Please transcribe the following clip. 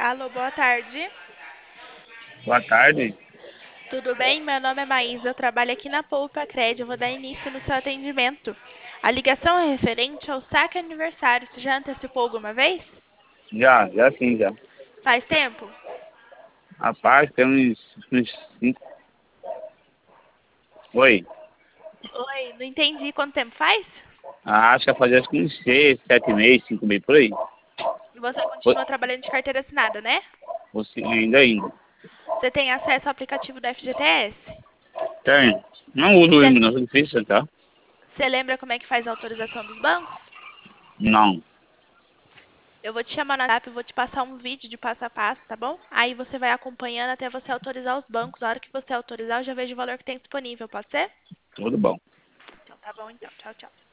Alô, boa tarde. Boa tarde. Tudo bem? Meu nome é Maísa, eu trabalho aqui na Poupa Cred. Eu vou dar início no seu atendimento. A ligação é referente ao saque aniversário. Você já antecipou alguma vez? Já sim, já. Faz tempo? Rapaz, tem uns cinco. Oi. Oi, não entendi quanto tempo faz? Acho que vai fazer acho que uns 6, 7 meses, 5 meses por aí. E você Oi. continua trabalhando de carteira assinada, né? Você ainda. Você tem acesso ao aplicativo da FGTS? Tem. Não uso o Você hino, não. É difícil, tá? você lembra como é que faz a autorização dos bancos? Não. Eu vou te chamar no WhatsApp, eu vou te passar um vídeo de passo a passo, tá bom? Aí você vai acompanhando até você autorizar os bancos. A hora que você autorizar, eu já vejo o valor que tem disponível, pode ser? Tudo bom. Então tá bom, então. Tchau, tchau.